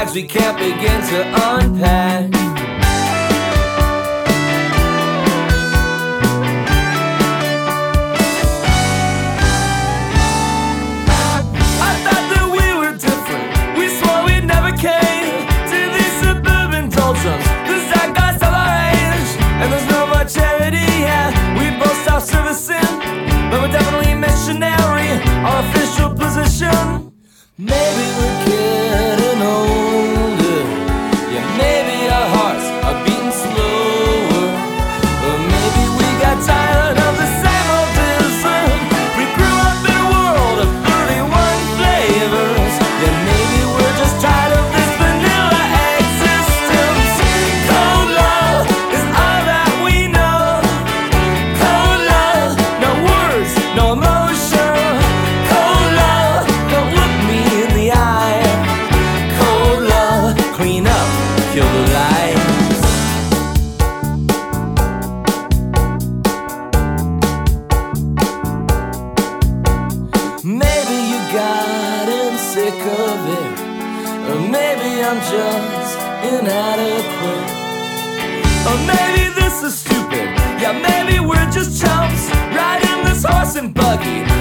bags we can't begin to unpack. I thought that we were different. We swore we'd never cave to these suburban doldrums. The zeitgeist of our age, and there's no more charity. Yeah, we both self-servicing, but we're definitely missionary. Our official position. Maybe we're getting older. Yeah, maybe our hearts are beating slower. Or maybe we got tired of the same old ism. We grew up in a world of 31 flavors. Yeah, maybe we're just tired of this vanilla existence. Cold love is all that we know. Cold love, no words, no emotion. Cold love, don't look me in the eye. Cold love, clean up, kill the lights. Maybe you gotten sick of it, or maybe I'm just inadequate, or maybe this is stupid. Yeah, maybe we're just chumps riding this horse and buggy